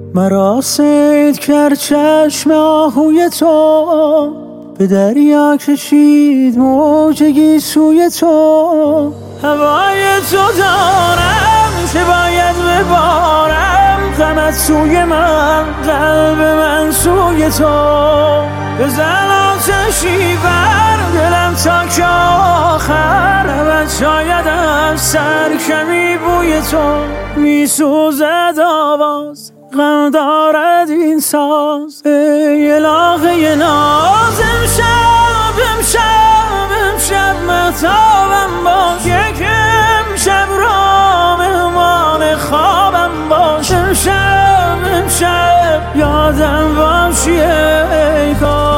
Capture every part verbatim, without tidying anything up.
مرا صید کرد چشم آهوی تو، به دریا کشید موج گیسوی تو. هوای تو دارم که باید ببارم، غمت سوی من، قلب من سوی تو. بزن آتشی بر دلم تا که آخر، رود شاید از سر کمی بوی تو. میسوزد آواز، غم دارد این ساز، ای الهه ناز. امشب امشب امشب مهتابم باش، یک امشب را مهمان خوابم باش. امشب امشب یادم باشی ای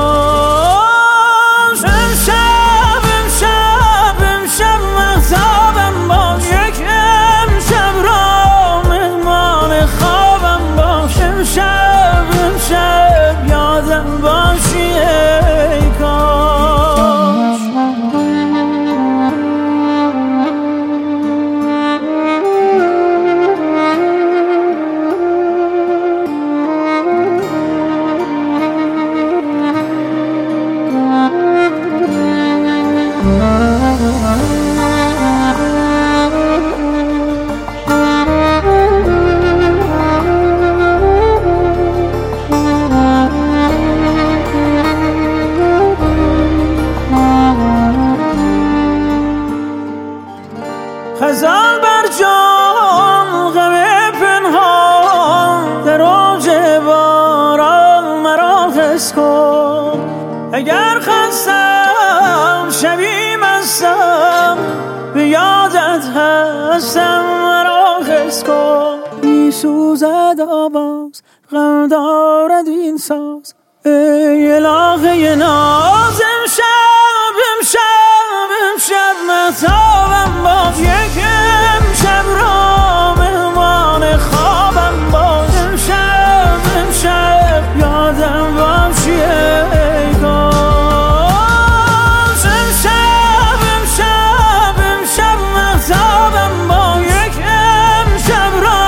کاش. امشب امشب امشب مهتابم باش، یک امشب را مهمان خوابم باش. امشب امشب یادم باشی ای کاش. خزان بر جان، غم پنهان، در اوج باران مرا حس کن. اگر خستم شبی مستم، به یادت هستم مرا حس کن. میسوزد آواز، غم دارد این ساز، ای الهه ناز. امشب امشب امشب مهتابم باش، یک امشب را مهمان خوابم باش. امشب امشب یادم باشی ای کاش. امشب امشب امشب مهتابم باش، یک امشب را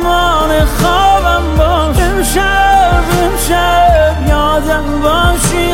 مهمان خوابم باش. امشب امشب یادم باشی